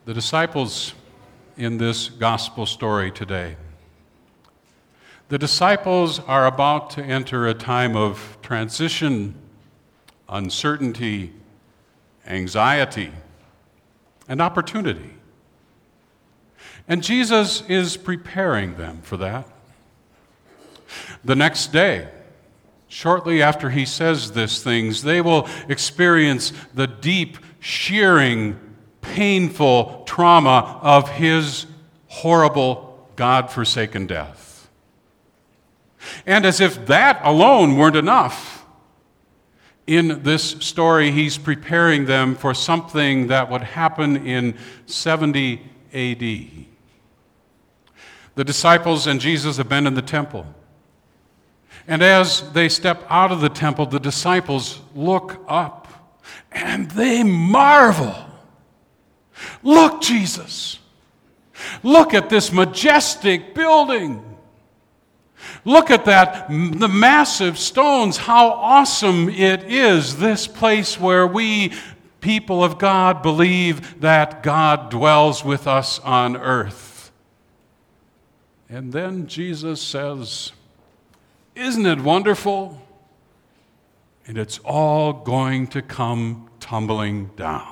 The disciples in this gospel story today. The disciples are about to enter a time of transition, uncertainty, anxiety, and opportunity. And Jesus is preparing them for that. The next day, shortly after he says these things, they will experience the deep, shearing, painful trauma of his horrible, God-forsaken death. And as if that alone weren't enough, in this story, he's preparing them for something that would happen in 70 A.D. The disciples and Jesus have been in the temple. And as they step out of the temple, the disciples look up and they marvel. Look, Jesus. Look at this majestic building. Look at the massive stones, how awesome it is, this place where we, people of God, believe that God dwells with us on earth. And then Jesus says, "Isn't it wonderful?" And it's all going to come tumbling down.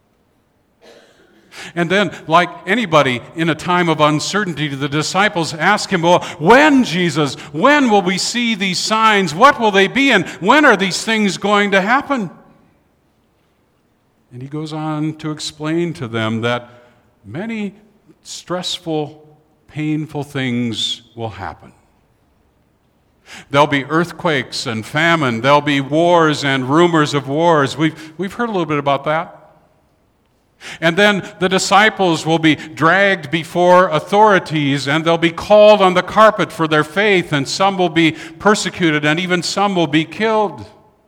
And then, like anybody in a time of uncertainty, the disciples ask him, "Well, when, Jesus? When will we see these signs? What will they be? And when are these things going to happen?" And he goes on to explain to them that many stressful, painful things will happen. There'll be earthquakes and famine. There'll be wars and rumors of wars. We've heard a little bit about that. And then the disciples will be dragged before authorities, and they'll be called on the carpet for their faith, and some will be persecuted, and even some will be killed.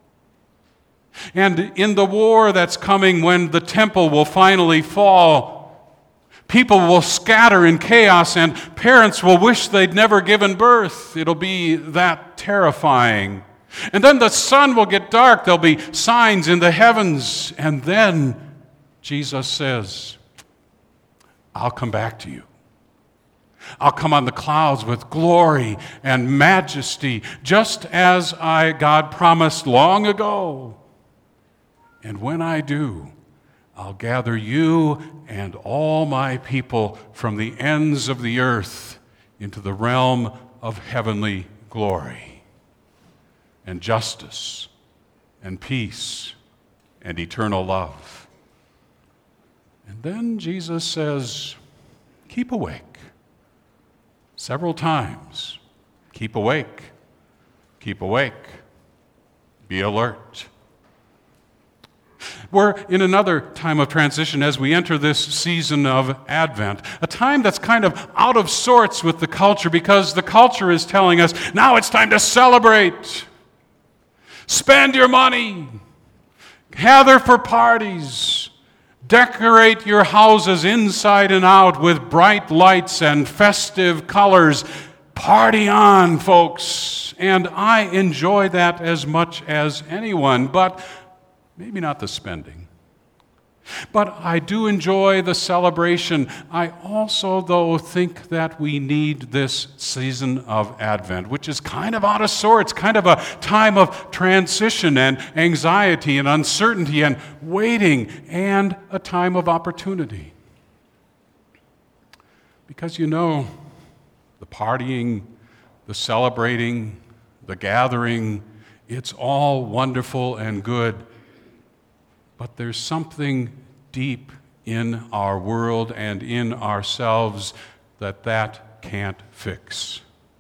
And in the war that's coming, when the temple will finally fall, people will scatter in chaos, and parents will wish they'd never given birth. It'll be that terrifying. And then the sun will get dark. There'll be signs in the heavens, and then Jesus says, "I'll come back to you. I'll come on the clouds with glory and majesty, just as God promised long ago. And when I do, I'll gather you and all my people from the ends of the earth into the realm of heavenly glory and justice and peace and eternal love." And then Jesus says, "Keep awake." Several times. Keep awake. Keep awake. Be alert. We're in another time of transition as we enter this season of Advent, a time that's kind of out of sorts with the culture because the culture is telling us, now it's time to celebrate. Spend your money. Gather for parties. Decorate your houses inside and out with bright lights and festive colors. Party on, folks. And I enjoy that as much as anyone, but maybe not the spending. But I do enjoy the celebration. I also, though, think that we need this season of Advent, which is kind of out of sorts, kind of a time of transition and anxiety and uncertainty and waiting, and a time of opportunity. Because the partying, the celebrating, the gathering, it's all wonderful and good. But there's something deep in our world and in ourselves that can't fix.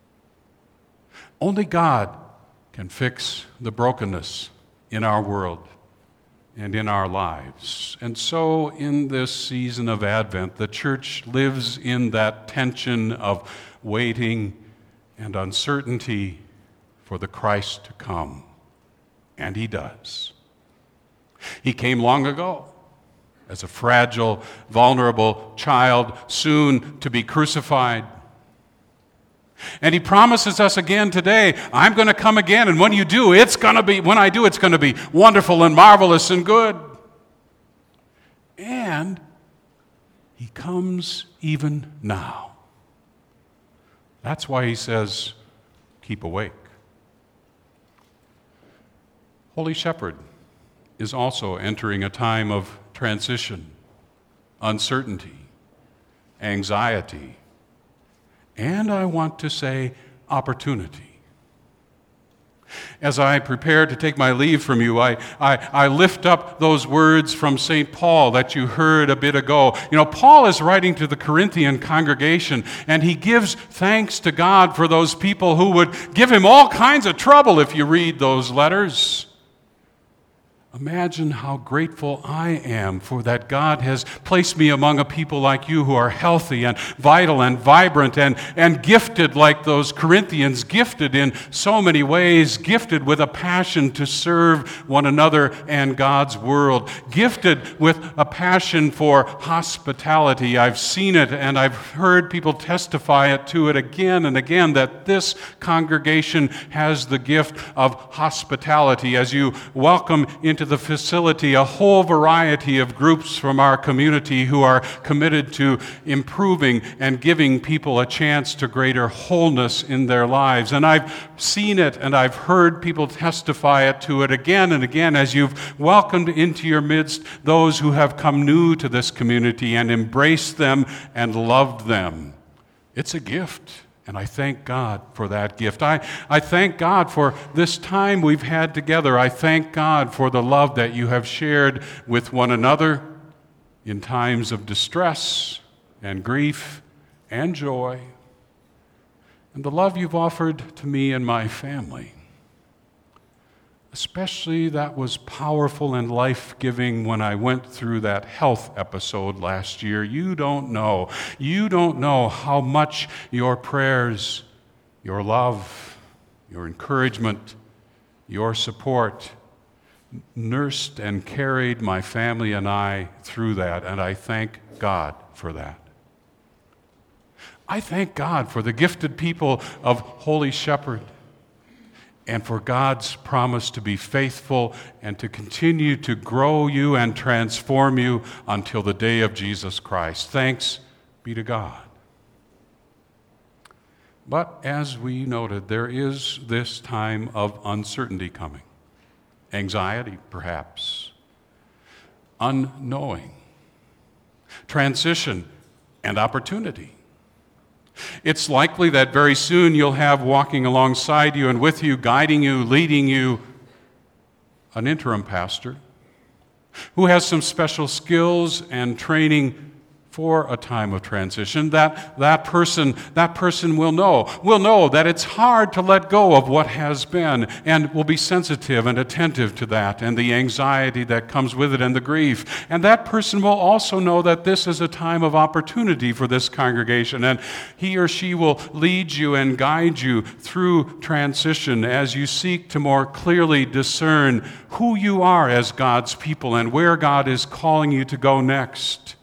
Only God can fix the brokenness in our world and in our lives. And so in this season of Advent, the church lives in that tension of waiting and uncertainty for the Christ to come. And he does. He came long ago as a fragile, vulnerable child, soon to be crucified. And he promises us again today, I'm going to come again, and when I do, it's going to be wonderful and marvelous and good. And He comes even now. That's why he says, keep awake. Holy Shepherd is also entering a time of transition, uncertainty, anxiety, and I want to say opportunity. As I prepare to take my leave from you, I lift up those words from St. Paul that you heard a bit ago. You know, Paul is writing to the Corinthian congregation, and he gives thanks to God for those people who would give him all kinds of trouble if you read those letters. Imagine how grateful I am for that God has placed me among a people like you who are healthy and vital and vibrant and gifted like those Corinthians, gifted in so many ways, gifted with a passion to serve one another and God's world, gifted with a passion for hospitality. I've seen it and I've heard people testify to it again and again that this congregation has the gift of hospitality. As you welcome into the facility a whole variety of groups from our community who are committed to improving and giving people a chance to greater wholeness in their lives. And I've seen it and I've heard people testify to it again and again as you've welcomed into your midst those who have come new to this community and embraced them and loved them. It's a gift. And I thank God for that gift. I thank God for this time we've had together. I thank God for the love that you have shared with one another in times of distress and grief and joy, and the love you've offered to me and my family. Especially that was powerful and life-giving when I went through that health episode last year. You don't know how much your prayers, your love, your encouragement, your support nursed and carried my family and I through that, and I thank God for that. I thank God for the gifted people of Holy Shepherd, and for God's promise to be faithful and to continue to grow you and transform you until the day of Jesus Christ. Thanks be to God. But as we noted, there is this time of uncertainty coming. Anxiety, perhaps. Unknowing. Transition and opportunity. It's likely that very soon you'll have walking alongside you and with you, guiding you, leading you, an interim pastor who has some special skills and training for a time of transition. That person will know that it's hard to let go of what has been, and will be sensitive and attentive to that and the anxiety that comes with it and the grief. And that person will also know that this is a time of opportunity for this congregation, and he or she will lead you and guide you through transition as you seek to more clearly discern who you are as God's people and where God is calling you to go next.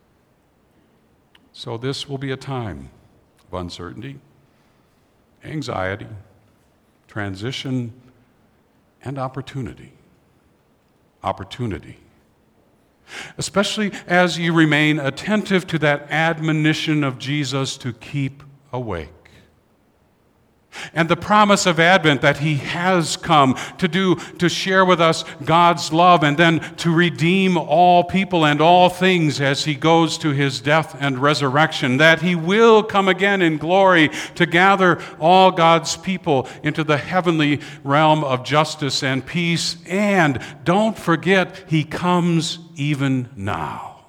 So this will be a time of uncertainty, anxiety, transition, and opportunity. Opportunity. Especially as you remain attentive to that admonition of Jesus to keep awake. And the promise of Advent that he has come to share with us God's love and then to redeem all people and all things as he goes to his death and resurrection, that he will come again in glory to gather all God's people into the heavenly realm of justice and peace. And don't forget, he comes even now.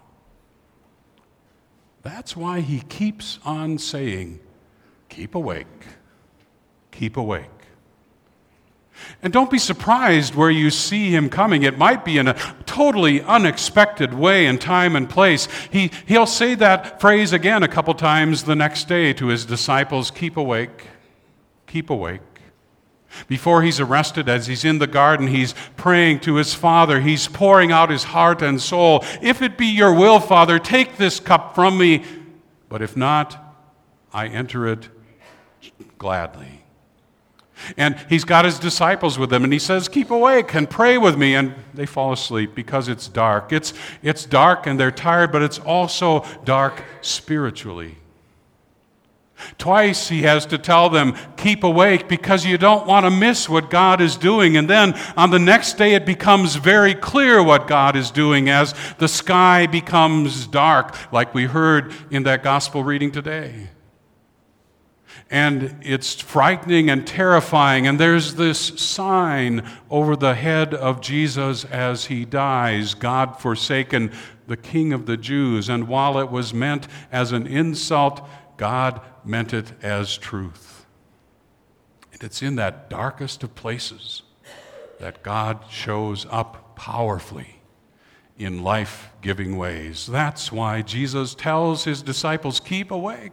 That's why he keeps on saying, keep awake. Keep awake. And don't be surprised where you see him coming. It might be in a totally unexpected way and time and place. He'll say that phrase again a couple times the next day to his disciples, keep awake, keep awake. Before he's arrested, as he's in the garden, he's praying to his Father. He's pouring out his heart and soul. If it be your will, Father, take this cup from me. But if not, I enter it gladly. And he's got his disciples with him, and he says, keep awake and pray with me. And they fall asleep because it's dark. It's dark and they're tired, but it's also dark spiritually. Twice he has to tell them, keep awake because you don't want to miss what God is doing. And then on the next day it becomes very clear what God is doing as the sky becomes dark, like we heard in that gospel reading today. And it's frightening and terrifying, and there's this sign over the head of Jesus as he dies, God forsaken, the King of the Jews. And while it was meant as an insult, God meant it as truth. And it's in that darkest of places that God shows up powerfully in life-giving ways. That's why Jesus tells his disciples, keep awake.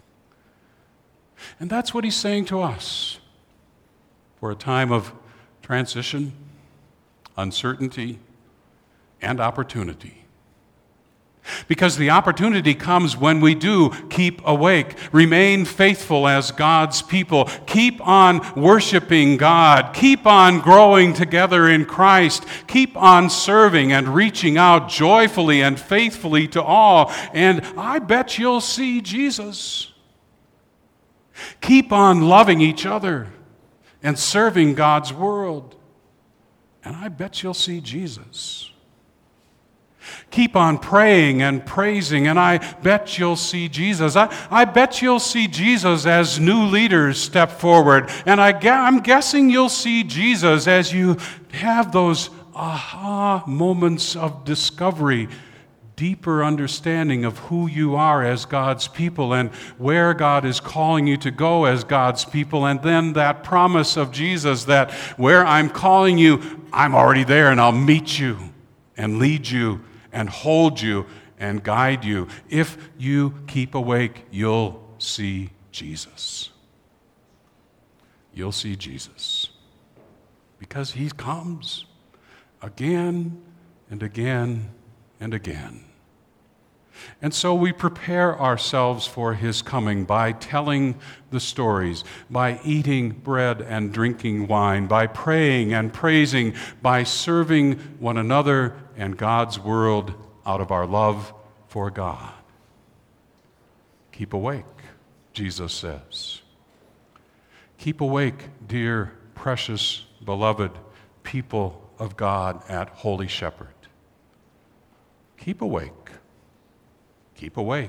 And that's what he's saying to us for a time of transition, uncertainty, and opportunity. Because the opportunity comes when we do keep awake, remain faithful as God's people, keep on worshiping God, keep on growing together in Christ, keep on serving and reaching out joyfully and faithfully to all, and I bet you'll see Jesus. Keep on loving each other and serving God's world, and I bet you'll see Jesus. Keep on praying and praising, and I bet you'll see Jesus. I bet you'll see Jesus as new leaders step forward, and I'm guessing you'll see Jesus as you have those aha moments of discovery, deeper understanding of who you are as God's people and where God is calling you to go as God's people, and then that promise of Jesus that where I'm calling you, I'm already there and I'll meet you and lead you and hold you and guide you. If you keep awake, you'll see Jesus. You'll see Jesus. Because he comes again and again and again. And so we prepare ourselves for his coming by telling the stories, by eating bread and drinking wine, by praying and praising, by serving one another and God's world out of our love for God. Keep awake, Jesus says. Keep awake, dear, precious, beloved people of God at Holy Shepherd. Keep awake. Keep awake.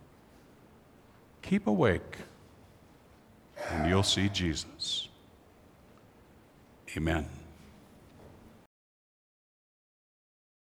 Keep awake, and you'll see Jesus. Amen.